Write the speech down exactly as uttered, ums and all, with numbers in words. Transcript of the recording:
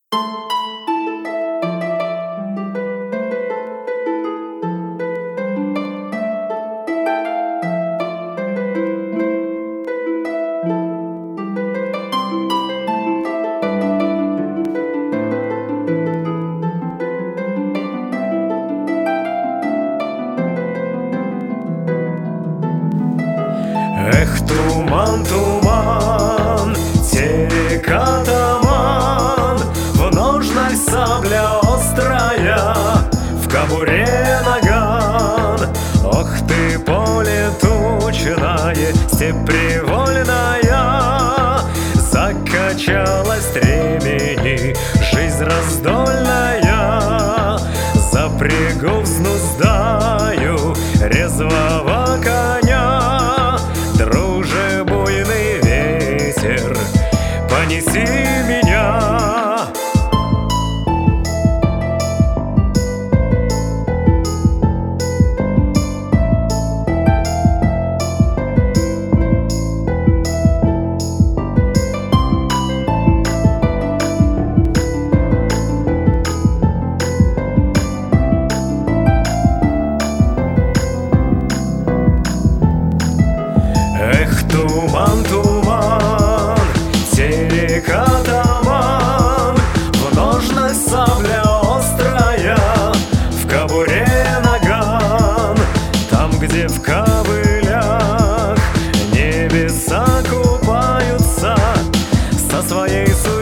Эх, туман, туман, терека туман, в ножнах сабля острая, в кобуре наган. Ох ты, поле тучное, степь привольная, закачалась стремени жизнь раздольная. Запрягу, взнуздаю резвого коня, друже, буйный ветер, понеси меня. Эх, туман, туман, терека туман, в ножнах сабля острая, в кобуре наган. Там, где в ковылях небеса купаются, со своей судьбой